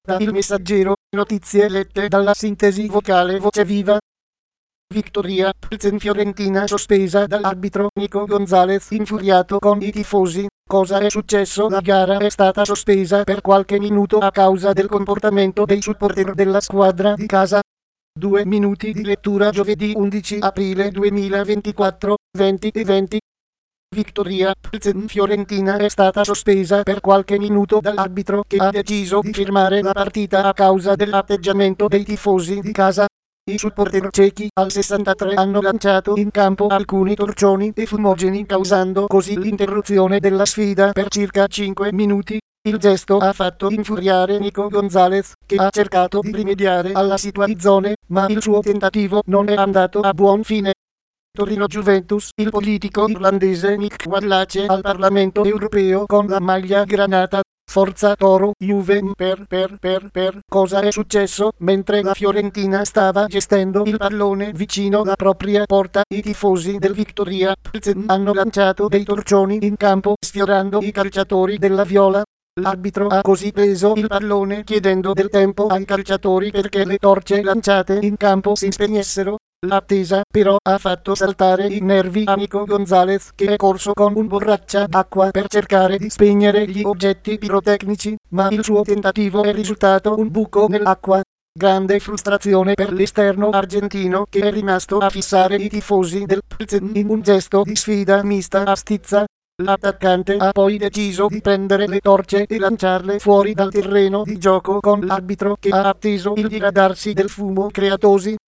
Da Il Messaggero, notizie lette dalla sintesi vocale Voce Viva. Victoria Pilsen Fiorentina sospesa dall'arbitro Nico Gonzalez infuriato con i tifosi. Cosa è successo? La gara è stata sospesa per qualche minuto a causa del comportamento dei supporter della squadra di casa. 2 minuti di lettura giovedì 11 aprile 2024, 20:20. Victoria Pilsen Fiorentina è stata sospesa per qualche minuto dall'arbitro che ha deciso di firmare la partita a causa dell'atteggiamento dei tifosi di casa. I supporter cechi al 63 hanno lanciato in campo alcuni torcioni e fumogeni causando così l'interruzione della sfida per circa 5 minuti. Il gesto ha fatto infuriare Nico Gonzalez, che ha cercato di rimediare alla situazione, ma il suo tentativo non è andato a buon fine. Torino-Juventus, il politico irlandese Mick Wallace al Parlamento europeo con la maglia granata. Forza Toro, Juve per cosa è successo? Mentre la Fiorentina stava gestendo il pallone vicino alla propria porta, i tifosi del Victoria Pilsen hanno lanciato dei torcioni in campo sfiorando i calciatori della Viola. L'arbitro ha così preso il pallone chiedendo del tempo ai calciatori perché le torce lanciate in campo si spegnessero. L'attesa però ha fatto saltare i nervi a Nico Gonzalez, che è corso con un borraccia d'acqua per cercare di spegnere gli oggetti pirotecnici, ma il suo tentativo è risultato un buco nell'acqua. Grande frustrazione per l'esterno argentino che è rimasto a fissare i tifosi del Pilsen in un gesto di sfida mista a stizza. L'attaccante ha poi deciso di prendere le torce e lanciarle fuori dal terreno di gioco con l'arbitro che ha atteso il diradarsi del fumo creatosi.